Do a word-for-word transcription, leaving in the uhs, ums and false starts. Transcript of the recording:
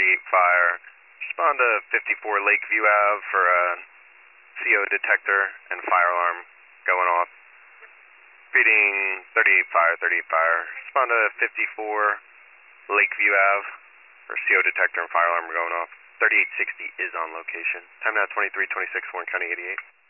thirty-eight fire. Respond to fifty-four Lakeview Ave for a C O detector and fire alarm going off. Reading thirty-eight fire, thirty-eight fire. Respond to fifty-four Lakeview Ave for C O detector and fire alarm going off. thirty-eight sixty is on location. Time now twenty-three twenty-six, Warren County eighty-eight.